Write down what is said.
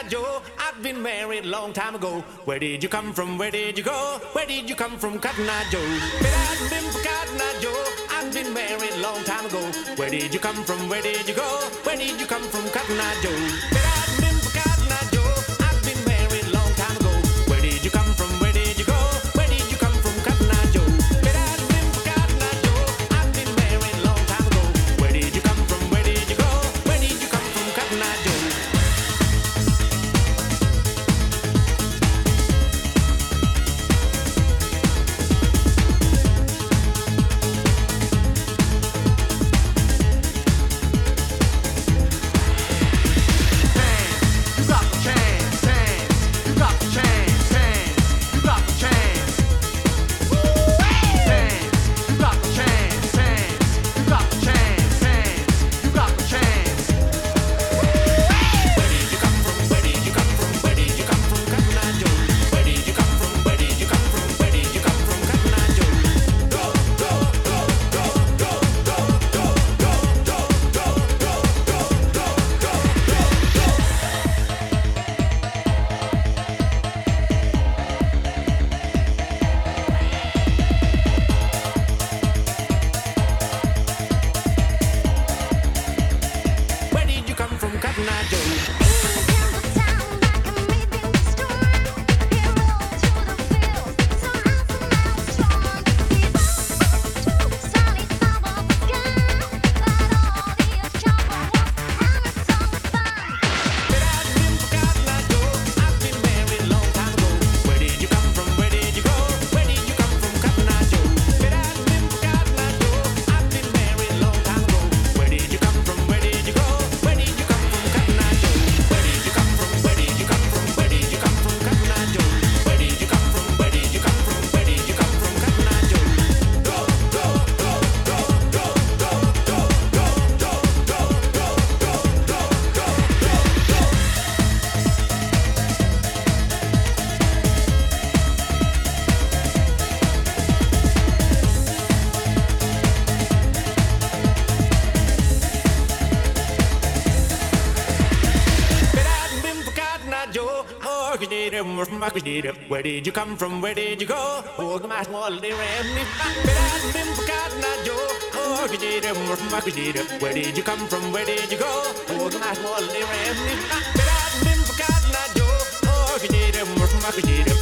Eye Joe, I've been married a long time ago. Where did you come from? Where did you go? Where did you come from, Cotton Eye Joe? But I've been for Cotton Eye Joe. I've been married a long time ago. Where did you come from? Where did you go? Where did you come from, Cotton Eye Joe? But I've been for Cotton Eye Joe. I've been married a long time ago. Where did you come from? Where did you go? Where did you come from, Cotton Eye Joe? But I've been for Cotton Eye Joe. I've been married a long time ago. Where did you come from? Where did you go? Where did you come from, Cotton Eye Joe? Where did you come from? Where did you go? Oh, my small little remnant. I've been for Cotton Eye Joe. Oh, where did you come from? Where did you go? Oh, my small little remnant. I've been for Cotton Eye Joe. Oh,